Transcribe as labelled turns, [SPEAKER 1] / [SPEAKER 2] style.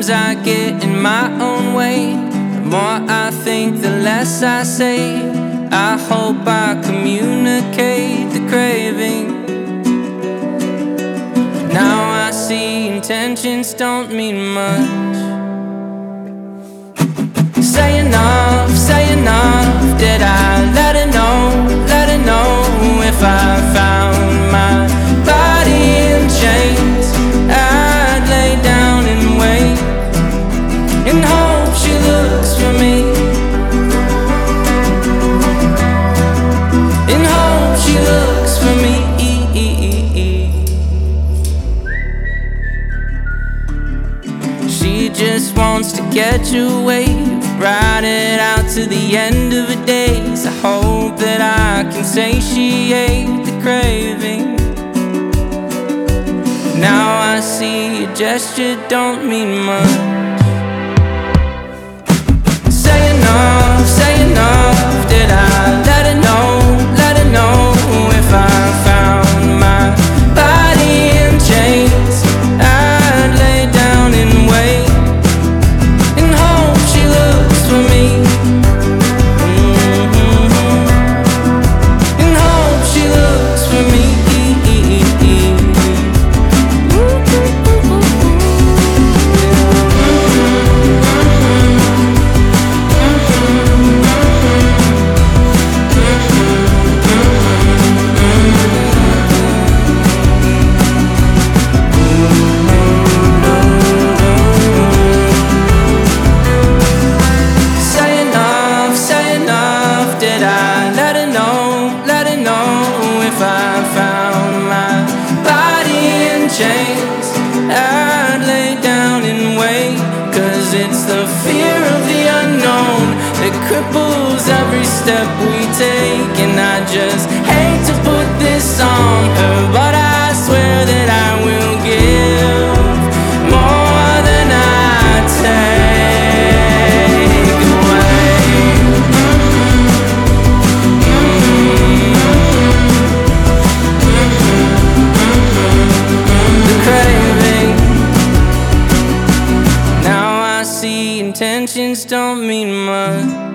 [SPEAKER 1] Sometimes I get in my own way. The more I think, the less I say. I hope I communicate the craving. Now I see intentions don't mean much. Say enough, did I let her know if I found my body in chains, I'd lay down and wait and hope she looks for me, and hope she looks for me. She just wants to get your way, ride it out to the end of her days. I hope that I can satiate the craving. Now I see a gesture don't mean much. Say enough, did I let her know if I found my body in chains, I'd lay down and wait and hope she looks for me, and hope she looks for me. Did I let her know if I found my body in chains, I'd lay down and wait. Cause it's the fear of the unknown that cripples every step we take. And I just hate to put this on her, but I swear that I will give more than I take. Intentions don't mean much.